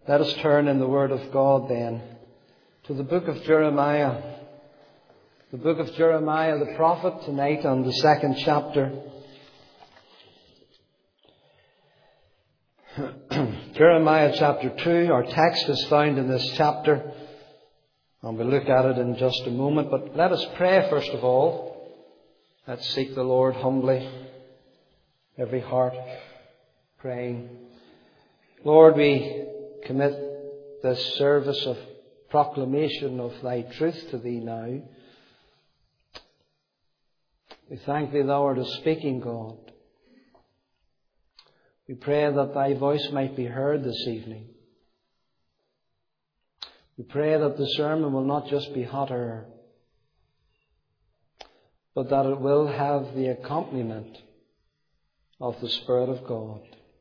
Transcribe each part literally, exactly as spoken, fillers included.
Let us turn in the Word of God then to the book of Jeremiah. The book of Jeremiah the prophet tonight on the second chapter. Jeremiah chapter two. Our text is found in this chapter. And we'll look at it in just a moment. But let us pray first of all. Let's seek the Lord humbly. Every heart praying. Lord, we commit this service of proclamation of Thy truth to Thee now. We thank Thee, Thou art a speaking God. We pray that Thy voice might be heard this evening. We pray that the sermon will not just be hot air, but that it will have the accompaniment of the Spirit of God.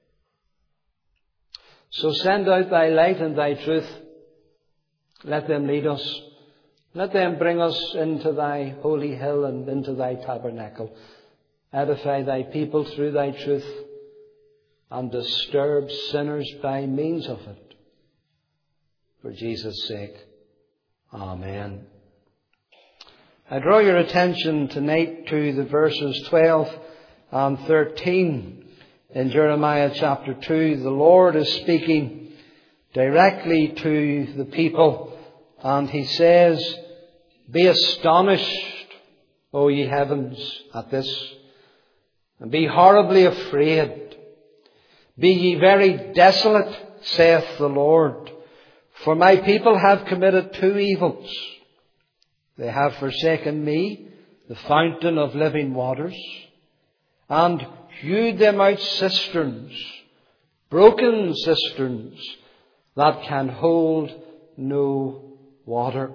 So send out Thy light and Thy truth. Let them lead us. Let them bring us into Thy holy hill and into Thy tabernacle. Edify Thy people through Thy truth and disturb sinners by means of it. For Jesus' sake. Amen. I draw your attention tonight to the verses twelve and thirteen. In Jeremiah chapter two, the Lord is speaking directly to the people, and He says, "Be astonished, O ye heavens, at this, and be horribly afraid. Be ye very desolate, saith the Lord, for my people have committed two evils. They have forsaken me, the fountain of living waters, and hewed them out cisterns, broken cisterns that can hold no water."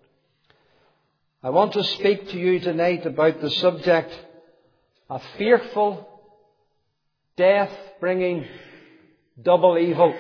I want to speak to you tonight about the subject of fearful, death-bringing double evil.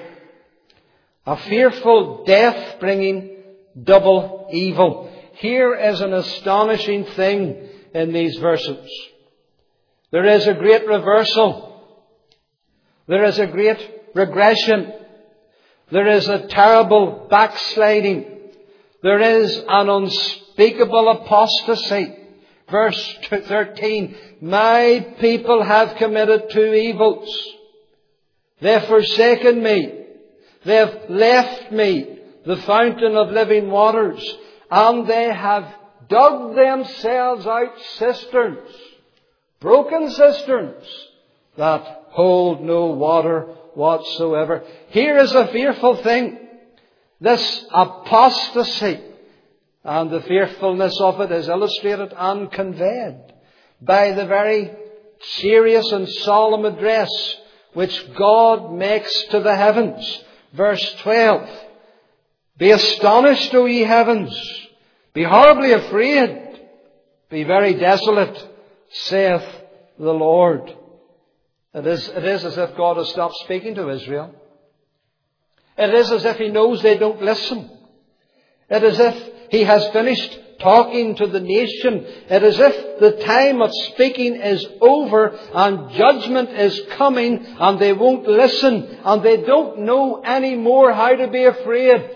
A fearful, death-bringing double evil. Here is an astonishing thing in these verses. There is a great reversal. There is a great regression. There is a terrible backsliding. There is an unspeakable apostasy. Verse thirteen, "My people have committed two evils. They have forsaken me. They have left me, the fountain of living waters, and they have dug themselves out cisterns, broken cisterns that hold no water whatsoever." Here is a fearful thing. This apostasy, and the fearfulness of it is illustrated and conveyed by the very serious and solemn address which God makes to the heavens. Verse twelve, "Be astonished, O ye heavens. Be horribly afraid. Be very desolate, saith the Lord." It is, it is as if God has stopped speaking to Israel. It is as if He knows they don't listen. It is as if He has finished talking to the nation. It is as if the time of speaking is over and judgment is coming and they won't listen and they don't know any more how to be afraid.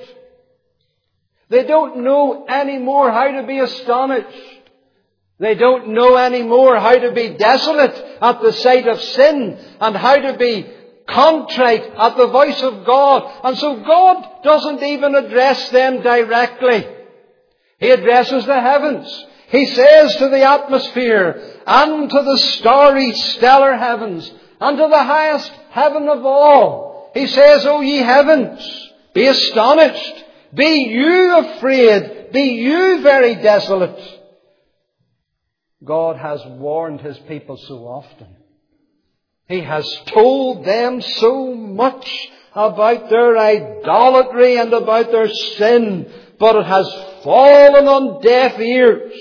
They don't know any more how to be astonished. They don't know any more how to be desolate at the sight of sin and how to be contrite at the voice of God. And so God doesn't even address them directly. He addresses the heavens. He says to the atmosphere and to the starry stellar heavens and to the highest heaven of all. He says, "O ye heavens, be astonished. Be you afraid. Be you very desolate." God has warned His people so often. He has told them so much about their idolatry and about their sin, but it has fallen on deaf ears.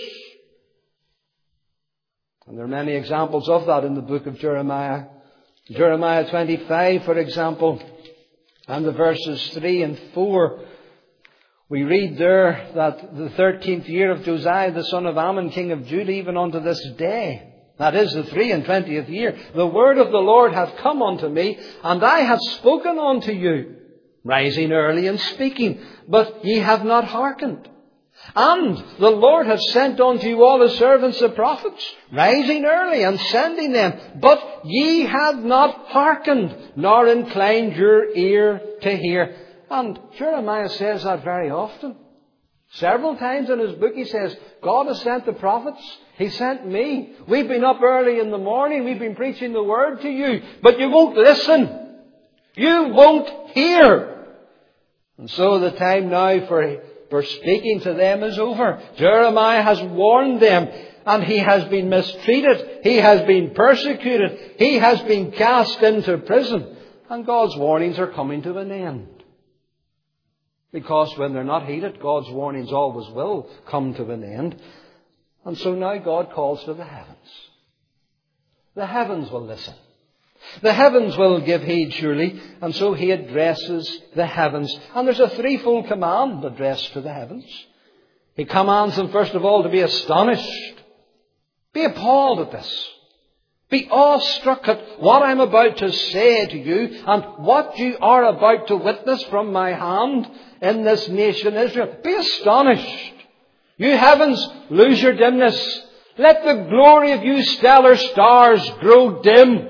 And there are many examples of that in the book of Jeremiah. Jeremiah twenty-five, for example, and the verses three and four. We read there that the thirteenth year of Josiah, the son of Ammon, king of Judah, even unto this day, that is the three and twentieth year, the word of the Lord hath come unto me, and I have spoken unto you. rising early and speaking, but ye have not hearkened. And the Lord hath sent unto you all his servants the prophets, rising early and sending them. But ye have not hearkened, nor inclined your ear to hear. And Jeremiah says that very often. Several times in his book he says, God has sent the prophets. He sent me. We've been up early in the morning. We've been preaching the word to you. But you won't listen. You won't hear. And so the time now for, for speaking to them is over. Jeremiah has warned them. And he has been mistreated. He has been persecuted. He has been cast into prison. And God's warnings are coming to an end. Because when they're not heeded, God's warnings always will come to an end. And so now God calls to the heavens. The heavens will listen. The heavens will give heed surely. And so he addresses the heavens. And there's a threefold command addressed to the heavens. He commands them first of all to be astonished. Be appalled at this. Be awestruck at what I'm about to say to you and what you are about to witness from my hand in this nation Israel. Be astonished. You heavens, lose your dimness. Let the glory of you stellar stars grow dim.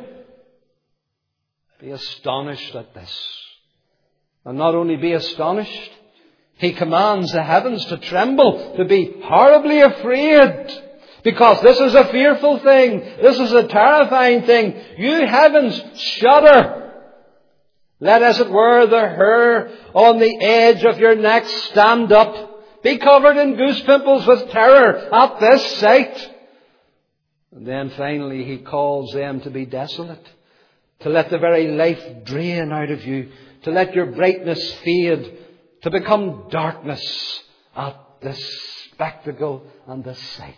Be astonished at this. And not only be astonished, he commands the heavens to tremble, to be horribly afraid. Because this is a fearful thing. This is a terrifying thing. You heavens, shudder. Let, as it were, the hair on the edge of your neck stand up. Be covered in goose pimples with terror at this sight. And then finally he calls them to be desolate. To let the very life drain out of you. To let your brightness fade. To become darkness at this spectacle and this sight.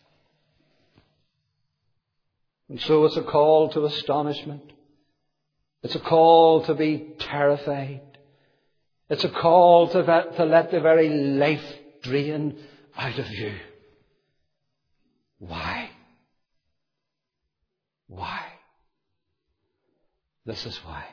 And so it's a call to astonishment. It's a call to be terrified. It's a call to, that, to let the very life drain out of you. Why? Why? This is why.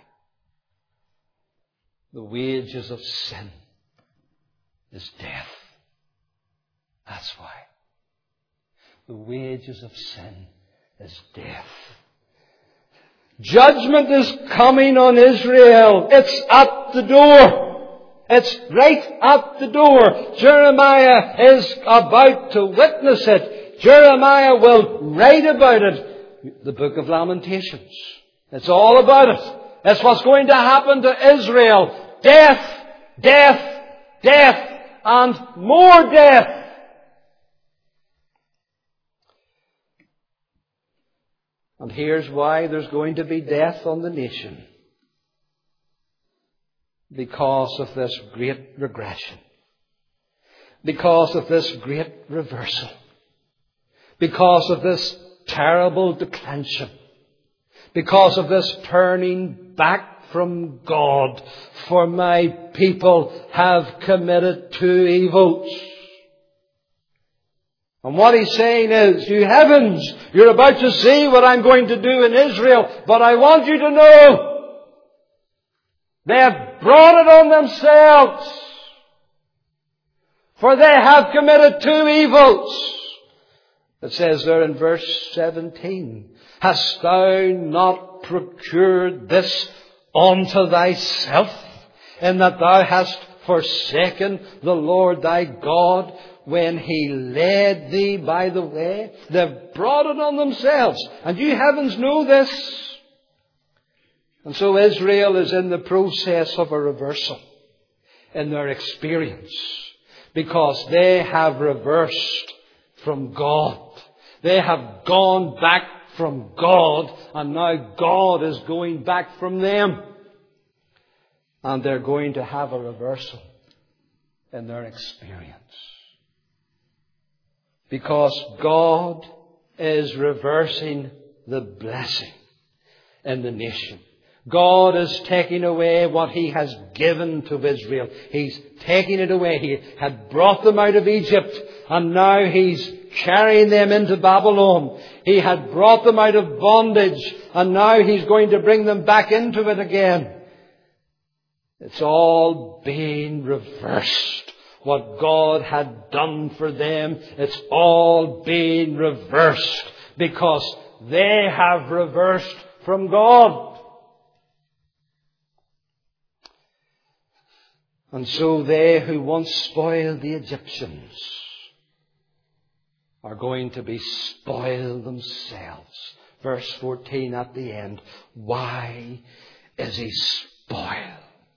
The wages of sin is death. That's why. The wages of sin is death. Judgment is coming on Israel. It's at the door. It's right at the door. Jeremiah is about to witness it. Jeremiah will write about it. The book of Lamentations. It's all about it. It's what's going to happen to Israel. Death, death, death, and more death. And here's why there's going to be death on the nation. Because of this great regression. Because of this great reversal. Because of this terrible declension. Because of this turning back from God. For my people have committed two evils. And what he's saying is, you heavens, you're about to see what I'm going to do in Israel, but I want you to know, they have brought it on themselves, for they have committed two evils. It says there in verse seventeen, hast thou not procured this unto thyself, in that thou hast forsaken the Lord thy God, when He led thee by the way? They've brought it on themselves. And you heavens know this. And so Israel is in the process of a reversal in their experience. Because they have reversed from God. They have gone back from God. And now God is going back from them. And they're going to have a reversal in their experience. Because God is reversing the blessing in the nation. God is taking away what He has given to Israel. He's taking it away. He had brought them out of Egypt, and now He's carrying them into Babylon. He had brought them out of bondage, and now He's going to bring them back into it again. It's all being reversed. What God had done for them, it's all being reversed because they have reversed from God. And so they who once spoiled the Egyptians are going to be spoiled themselves. Verse fourteen at the end. Why is he spoiled?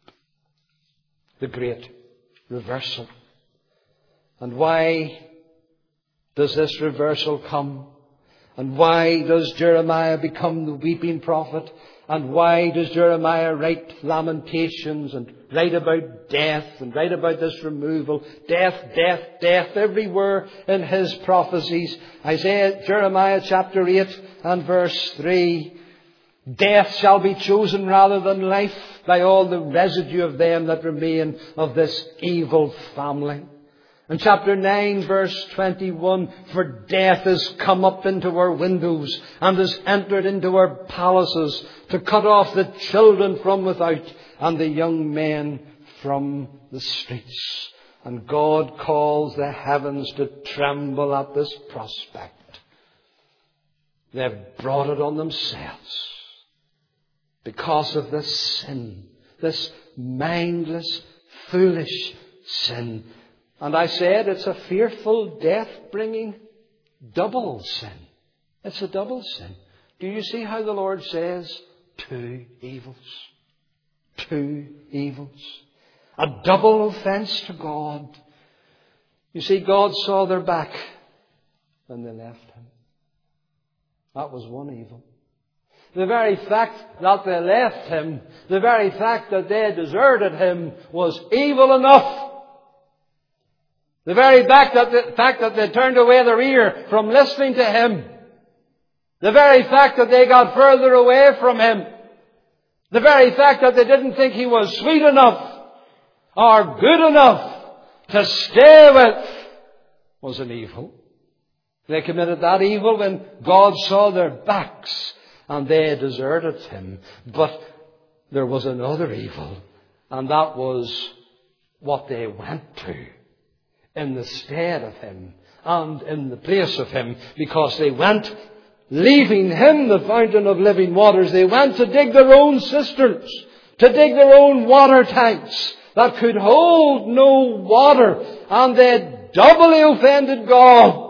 The great reversal. And why does this reversal come? And why does Jeremiah become the weeping prophet? And why does Jeremiah write lamentations and write about death and write about this removal? Death, death, death everywhere in his prophecies. Isaiah, Jeremiah chapter eight and verse three. Death shall be chosen rather than life by all the residue of them that remain of this evil family. And chapter nine verse twenty-one, for death has come up into our windows and has entered into our palaces to cut off the children from without and the young men from the streets. And God calls the heavens to tremble at this prospect. They've brought it on themselves because of this sin, this mindless, foolish sin. And I said it's a fearful, death-bringing double sin. It's a double sin. Do you see how the Lord says two evils? Two evils. A double offence to God. You see, God saw their back when they left Him. That was one evil. The very fact that they left Him, the very fact that they deserted Him was evil enough. The very fact that, the fact that they turned away their ear from listening to Him. The very fact that they got further away from Him. The very fact that they didn't think He was sweet enough or good enough to stay with was an evil. They committed that evil when God saw their backs and they deserted Him. But there was another evil, and that was what they went to in the stead of Him and in the place of Him, because they went, leaving Him, the fountain of living waters, they went to dig their own cisterns, to dig their own water tanks that could hold no water, and they doubly offended God.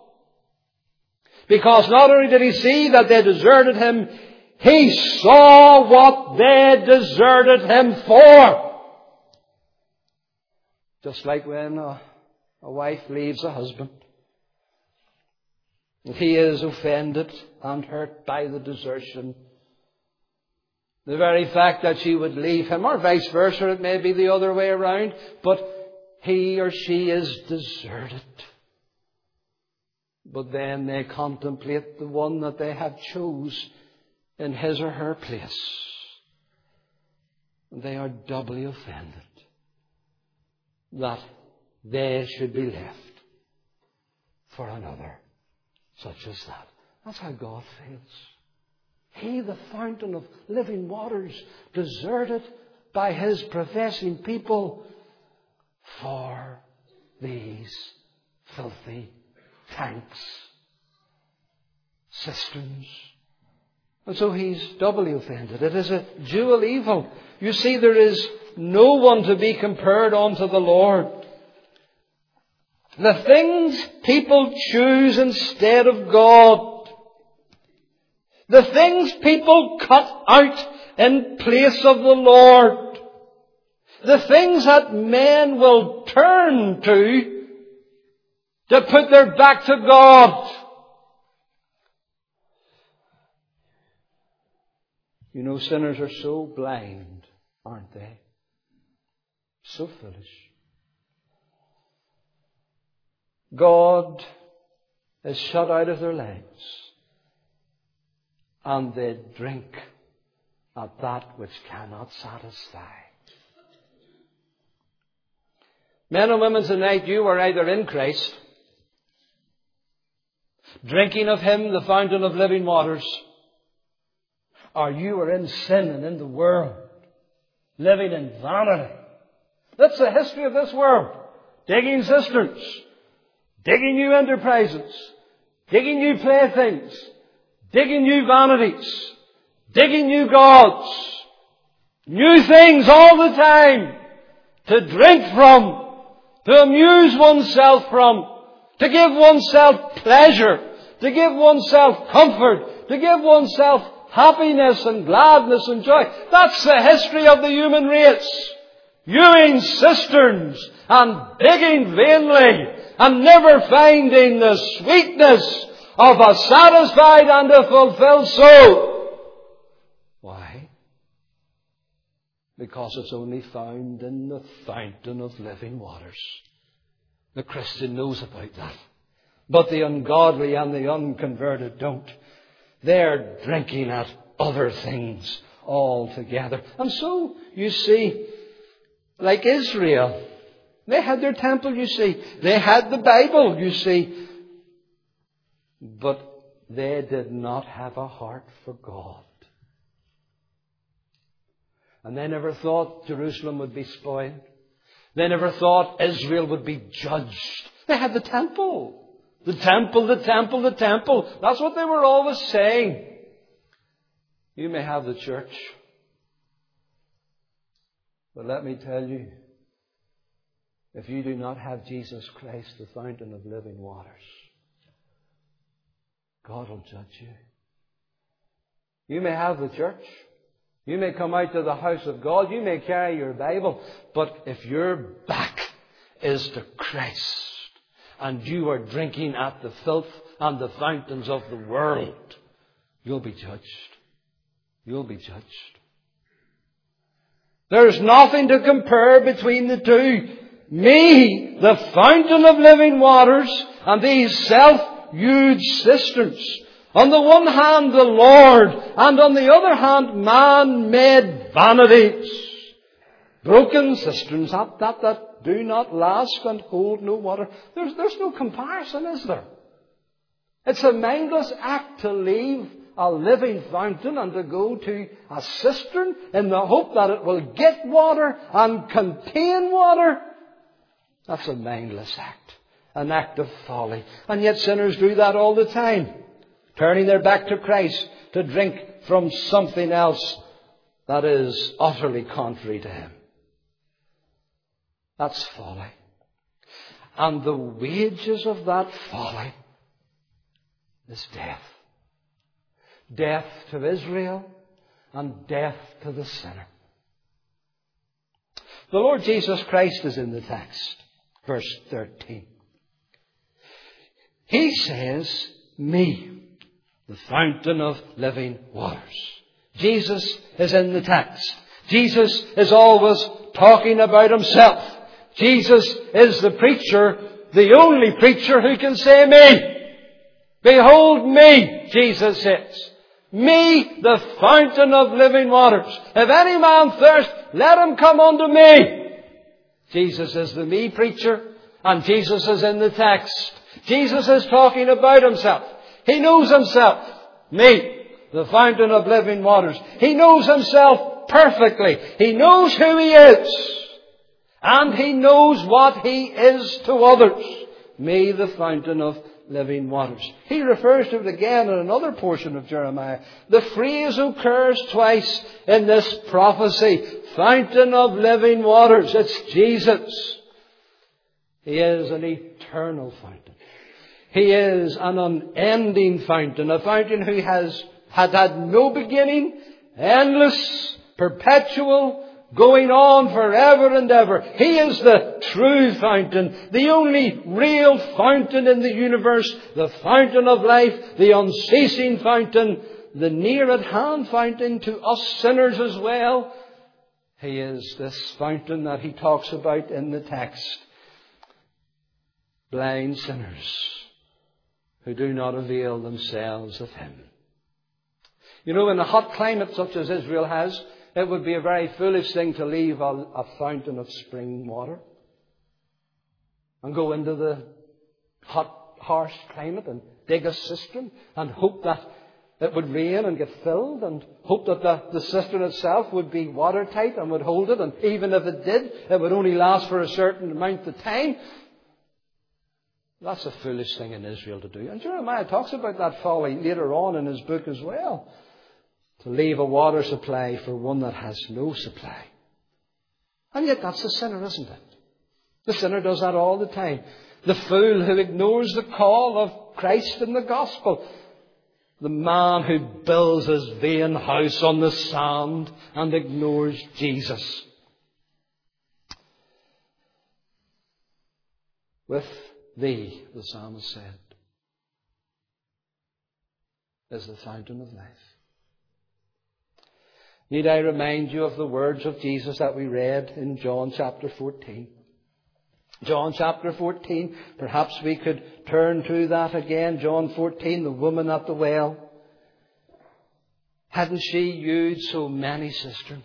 Because not only did He see that they deserted Him, He saw what they deserted Him for. Just like when a A wife leaves a husband. If he is offended and hurt by the desertion, the very fact that she would leave him, or vice versa, it may be the other way around, but he or she is deserted. But then they contemplate the one that they have chose in his or her place. And they are doubly offended that they should be left for another such as that. That's how God feels. He, the fountain of living waters, deserted by His professing people for these filthy tanks, cisterns. And so He's doubly offended. It is a dual evil. You see, there is no one to be compared unto the Lord. The things people choose instead of God. The things people cut out in place of the Lord. The things that men will turn to to put their back to God. You know, sinners are so blind, aren't they? So foolish. God is shut out of their lives, and they drink at that which cannot satisfy. Men and women tonight, you are either in Christ, drinking of Him, the fountain of living waters, or you are in sin and in the world, living in vanity. That's the history of this world. Digging cisterns, digging new enterprises, digging new playthings, digging new vanities, digging new gods, new things all the time to drink from, to amuse oneself from, to give oneself pleasure, to give oneself comfort, to give oneself happiness and gladness and joy. That's the history of the human race. Hewing cisterns and digging vainly and never finding the sweetness of a satisfied and a fulfilled soul. Why? Because it's only found in the fountain of living waters. The Christian knows about that. But the ungodly and the unconverted don't. They're drinking at other things altogether. And so, you see, like Israel, they had their temple, you see. They had the Bible, you see. But they did not have a heart for God. And they never thought Jerusalem would be spoiled. They never thought Israel would be judged. They had the temple. The temple, the temple, the temple. That's what they were always saying. You may have the church. But let me tell you, if you do not have Jesus Christ, the fountain of living waters, God will judge you. You may have the church. You may come out to the house of God. You may carry your Bible. But if your back is to Christ and you are drinking at the filth and the fountains of the world, you'll be judged. You'll be judged. There's nothing to compare between the two. Me, the fountain of living waters, and these self-hewed cisterns. On the one hand, the Lord, and on the other hand, man-made vanities. Broken cisterns that, that, that do not last and hold no water. There's, there's no comparison, is there? It's a mindless act to leave a living fountain and to go to a cistern in the hope that it will get water and contain water. That's a mindless act. An act of folly. And yet sinners do that all the time. Turning their back to Christ to drink from something else that is utterly contrary to Him. That's folly. And the wages of that folly is death. Death to Israel and death to the sinner. The Lord Jesus Christ is in the text. Verse thirteen. He says, me, the fountain of living waters. Jesus is in the text. Jesus is always talking about Himself. Jesus is the preacher, the only preacher who can say me. Behold me, Jesus says. Me, the fountain of living waters. If any man thirst, let him come unto me. Jesus is the me preacher, and Jesus is in the text. Jesus is talking about Himself. He knows Himself. Me, the fountain of living waters. He knows Himself perfectly. He knows who He is. And He knows what He is to others. Me, the fountain of living waters. He refers to it again in another portion of Jeremiah. The phrase occurs twice in this prophecy. Fountain of living waters. It's Jesus. He is an eternal fountain. He is an unending fountain. A fountain who has had had no beginning, endless, perpetual, going on forever and ever. He is the true fountain, the only real fountain in the universe, the fountain of life, the unceasing fountain, the near-at-hand fountain to us sinners as well. He is this fountain that He talks about in the text. Blind sinners who do not avail themselves of Him. You know, in a hot climate such as Israel has, it would be a very foolish thing to leave a, a fountain of spring water and go into the hot, harsh climate and dig a cistern and hope that It would rain and get filled, and hope that the, the cistern itself would be watertight and would hold it. And even if it did, it would only last for a certain amount of time. That's a foolish thing in Israel to do. And Jeremiah talks about that folly later on in his book as well. To leave a water supply for one that has no supply. And yet that's the sinner, isn't it? The sinner does that all the time. The fool who ignores the call of Christ in the gospel. The man who builds his vain house on the sand and ignores Jesus. With thee, the psalmist said, is the fountain of life. Need I remind you of the words of Jesus that we read in John chapter fourteen? John chapter fourteen, perhaps we could turn to that again. John fourteen, the woman at the well. Hadn't she used so many cisterns?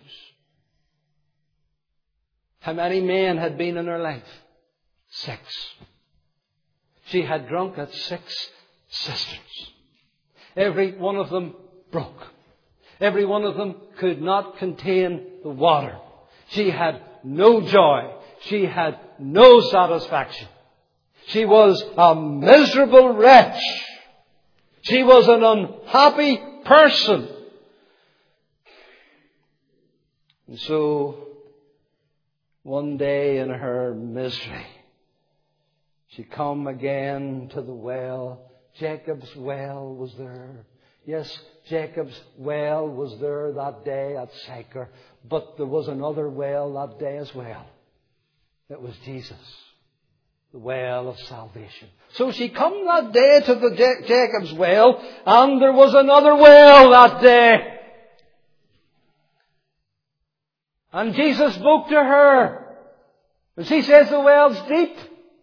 How many men had been in her life? Six. She had drunk at six cisterns. Every one of them broke. Every one of them could not contain the water. She had no joy. She had no satisfaction. She was a miserable wretch. She was an unhappy person. And so, one day in her misery, she come again to the well. Jacob's well was there. Yes, Jacob's well was there that day at Sychar. But there was another well that day as well. It was Jesus, the well of salvation. So she come that day to the Ja- Jacob's well, and there was another well that day. And Jesus spoke to her. And she says the well's deep.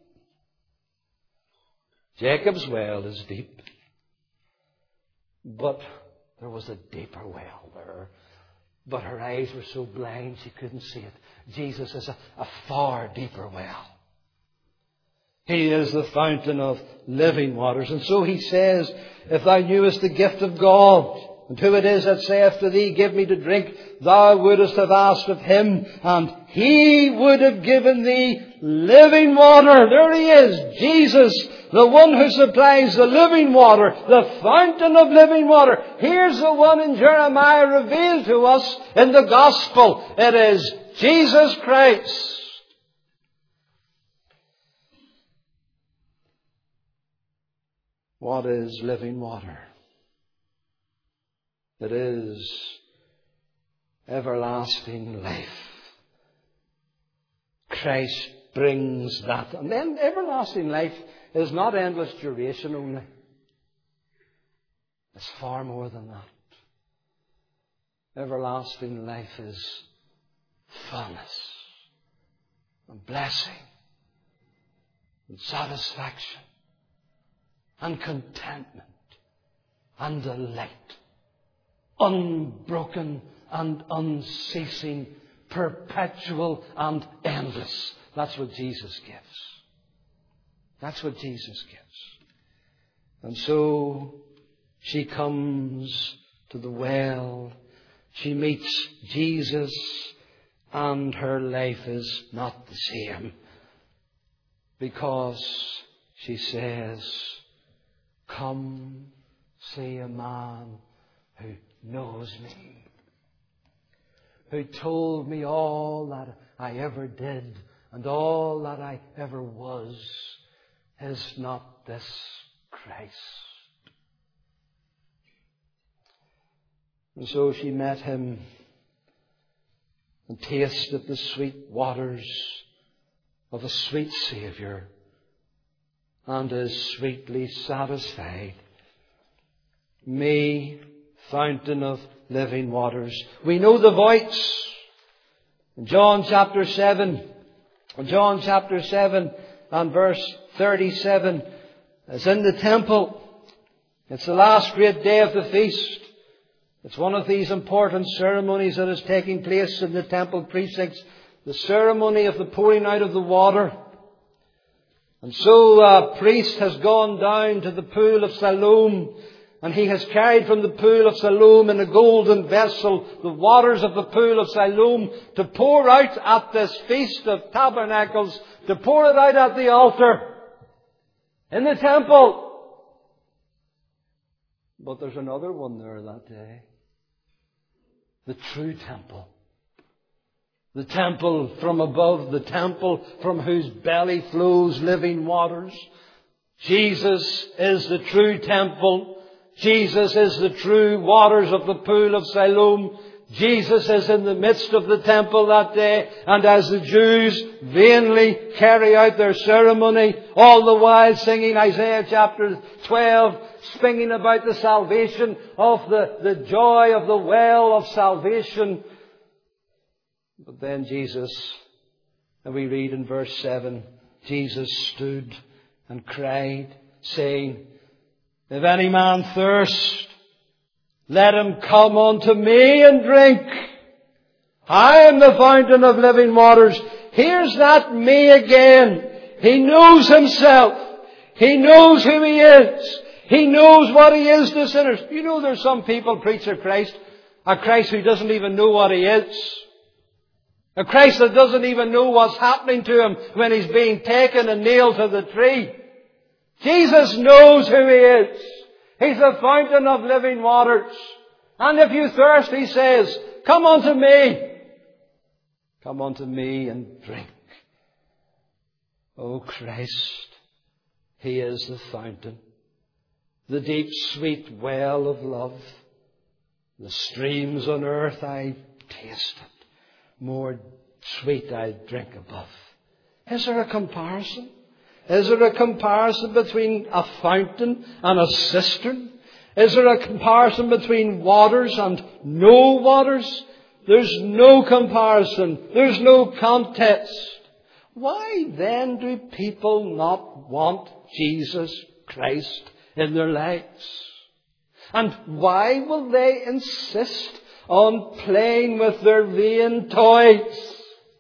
Jacob's well is deep. But there was a deeper well there. But her eyes were so blind she couldn't see it. Jesus is a, a far deeper well. He is the fountain of living waters. And so he says, if thou knewest the gift of God, and who it is that saith to thee, give me to drink, thou wouldest have asked of him, and he would have given thee living water. There he is, Jesus, the one who supplies the living water, the fountain of living water. Here's the one in Jeremiah revealed to us in the gospel. It is Jesus Christ. What is living water? It is everlasting life. Christ brings that. And then everlasting life is not endless duration only. It's far more than that. Everlasting life is fullness and blessing and satisfaction and contentment and delight. Unbroken and unceasing, perpetual and endless. That's what Jesus gives. That's what Jesus gives. And so she comes to the well. She meets Jesus, and her life is not the same. Because she says, come see a man who knows me, who told me all that I ever did and all that I ever was. Is not this Christ? And so she met him and tasted the sweet waters of a sweet Saviour and is sweetly satisfied. Me, fountain of living waters. We know the voice. In John chapter seven, in John chapter seven and verse thirty-seven, it's in the temple. It's the last great day of the feast. It's one of these important ceremonies that is taking place in the temple precincts. The ceremony of the pouring out of the water. And so a priest has gone down to the pool of Siloam. And He has carried from the pool of Siloam in a golden vessel the waters of the pool of Siloam to pour out at this Feast of Tabernacles, to pour it out at the altar in the temple. But there's another one there that day. The true temple. The temple from above, the temple from whose belly flows living waters. Jesus is the true temple. Jesus is the true waters of the pool of Siloam. Jesus is in the midst of the temple that day. And as the Jews vainly carry out their ceremony, all the while singing Isaiah chapter twelve, singing about the salvation of the, the joy of the well of salvation. But then Jesus, and we read in verse seven, Jesus stood and cried, saying, if any man thirst, let him come unto me and drink. I am the fountain of living waters. Here's that me again. He knows himself. He knows who he is. He knows what he is to sinners. You know, there's some people preach a Christ, a Christ who doesn't even know what he is. A Christ that doesn't even know what's happening to him when he's being taken and nailed to the tree. Jesus knows who he is. He's the fountain of living waters. And if you thirst, he says, come unto me. Come unto me and drink. O Christ, He is the fountain, the deep sweet well of love. The streams on earth I tasted, more sweet I drink above. Is there a comparison? Is there a comparison between a fountain and a cistern? Is there a comparison between waters and no waters? There's no comparison. There's no contest. Why then do people not want Jesus Christ in their lives? And why will they insist on playing with their vain toys?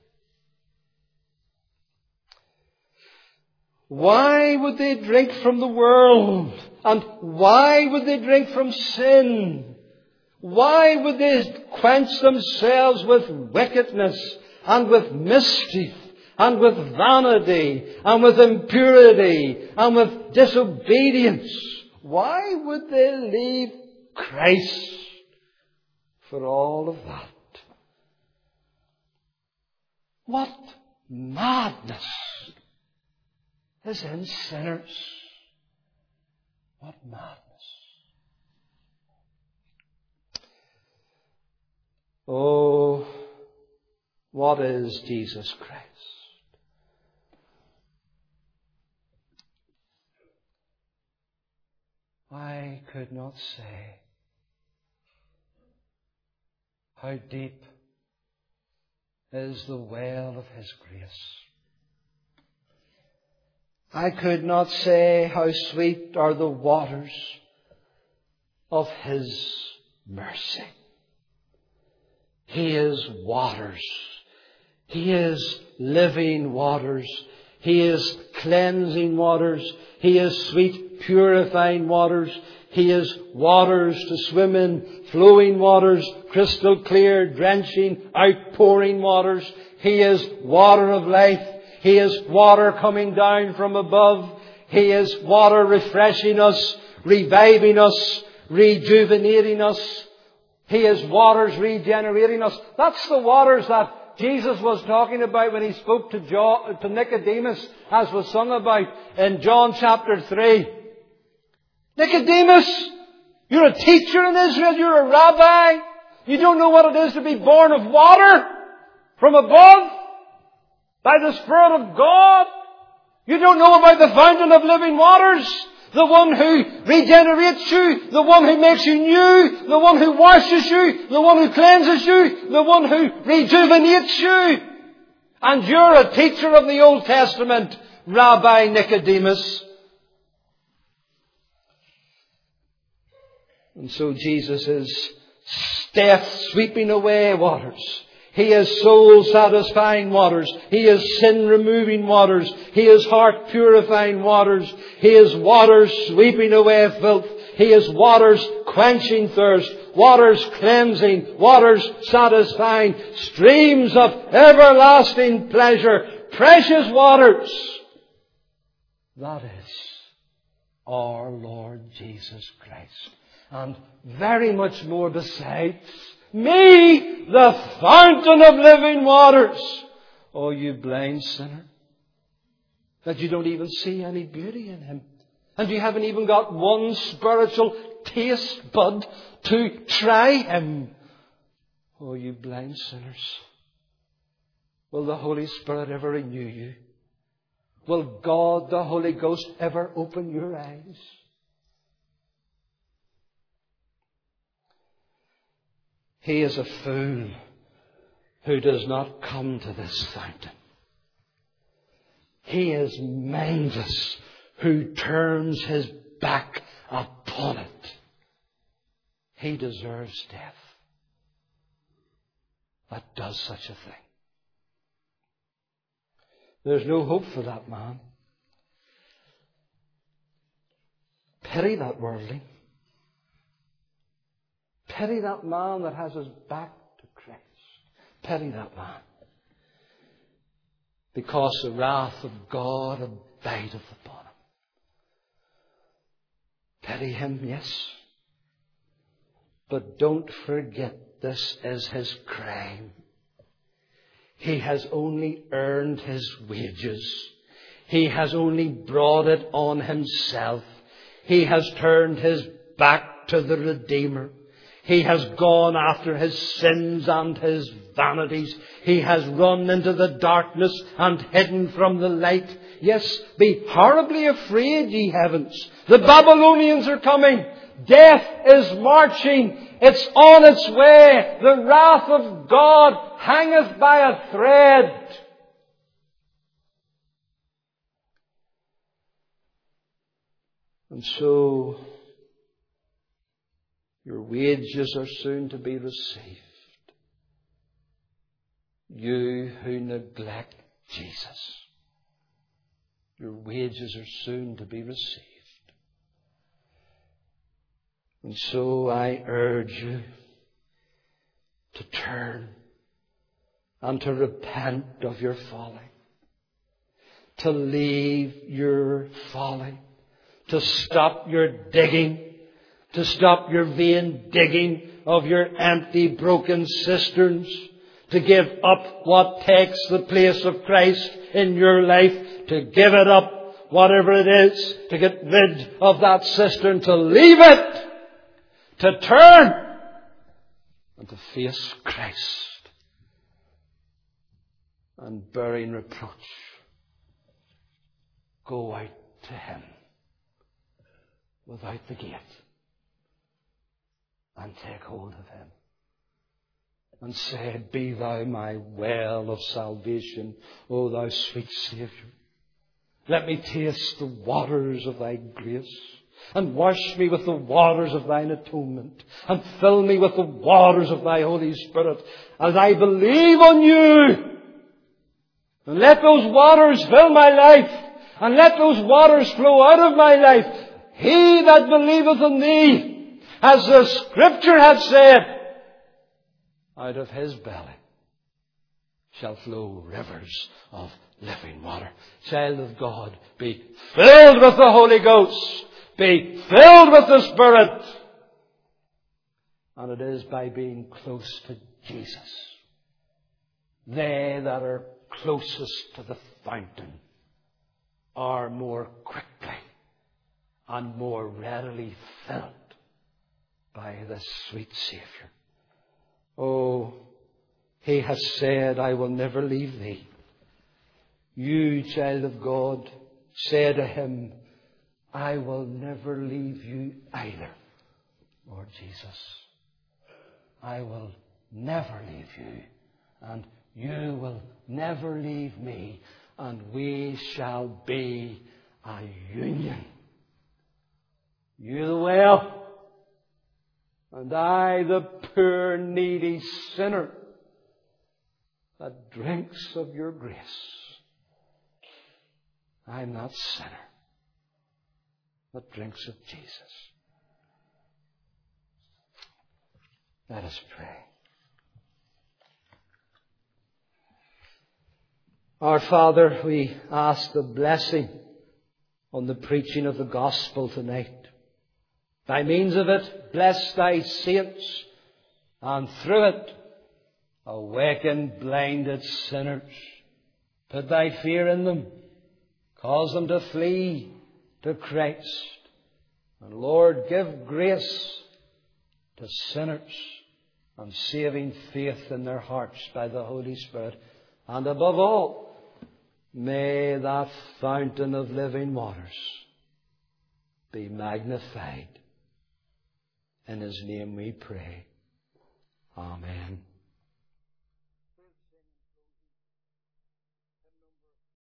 Why would they drink from the world? And why would they drink from sin? Why would they quench themselves with wickedness and with mischief and with vanity and with impurity and with disobedience? Why would they leave Christ for all of that? What madness is in sinners. What madness. Oh, what is Jesus Christ? I could not say how deep is the well of His grace. I could not say how sweet are the waters of His mercy. He is waters. He is living waters. He is cleansing waters. He is sweet, purifying waters. He is waters to swim in, flowing waters, crystal clear, drenching, outpouring waters. He is water of life. He is water coming down from above. He is water refreshing us, reviving us, rejuvenating us. He is waters regenerating us. That's the waters that Jesus was talking about when He spoke to, John, to Nicodemus, as was sung about in John chapter three. Nicodemus, you're a teacher in Israel, you're a rabbi. You don't know what it is to be born of water from above by the Spirit of God. You don't know about the fountain of living waters, the one who regenerates you, the one who makes you new, the one who washes you, the one who cleanses you, the one who rejuvenates you. And you're a teacher of the Old Testament, Rabbi Nicodemus. And so Jesus is death sweeping away waters. He is soul satisfying waters. He is sin removing waters. He is heart purifying waters. He is waters sweeping away filth. He is waters quenching thirst, waters cleansing, waters satisfying, streams of everlasting pleasure, precious waters. That is our Lord Jesus Christ. And very much more besides. Me, the fountain of living waters. Oh, you blind sinner. That you don't even see any beauty in Him. And you haven't even got one spiritual taste bud to try Him. Oh, you blind sinners. Will the Holy Spirit ever renew you? Will God, the Holy Ghost, ever open your eyes? He is a fool who does not come to this fountain. He is mindless who turns his back upon it. He deserves death. That does such a thing. There's no hope for that man. Pity that worldling. Pity that man that has his back to Christ. Pity that man. Because the wrath of God abideth upon him. Pity him, yes. But don't forget, this is his crime. He has only earned his wages. He has only brought it on himself. He has turned his back to the Redeemer. He has gone after his sins and his vanities. He has run into the darkness and hidden from the light. Yes, be horribly afraid, ye heavens. The Babylonians are coming. Death is marching. It's on its way. The wrath of God hangeth by a thread. And so, your wages are soon to be received. You who neglect Jesus, your wages are soon to be received. And so I urge you to turn and to repent of your folly, to leave your folly, to stop your digging, to stop your vain digging of your empty, broken cisterns, to give up what takes the place of Christ in your life, to give it up, whatever it is, to get rid of that cistern, to leave it, to turn and to face Christ and bearing reproach. Go out to Him without the gate and take hold of Him and say, be thou my well of salvation, O thou sweet Saviour. Let me taste the waters of thy grace, and wash me with the waters of thine atonement, and fill me with the waters of thy Holy Spirit, as I believe on you. And let those waters fill my life, and let those waters flow out of my life. He that believeth in thee, as the Scripture hath said, out of his belly shall flow rivers of living water. Child of God, be filled with the Holy Ghost. Be filled with the Spirit. And it is by being close to Jesus. They that are closest to the fountain are more quickly and more readily filled by this sweet Saviour. Oh, He has said, I will never leave thee. You, child of God, say to Him, I will never leave you either, Lord Jesus. I will never leave you, and you will never leave me, and we shall be a union. You the well, and I the poor needy sinner that drinks of your grace. I'm that sinner that drinks of Jesus. Let us pray. Our Father, we ask the blessing on the preaching of the gospel tonight. By means of it, bless thy saints, and through it, awaken blinded sinners. Put thy fear in them. Cause them to flee to Christ. And Lord, give grace to sinners and saving faith in their hearts by the Holy Spirit. And above all, may that fountain of living waters be magnified. In His name we pray. Amen.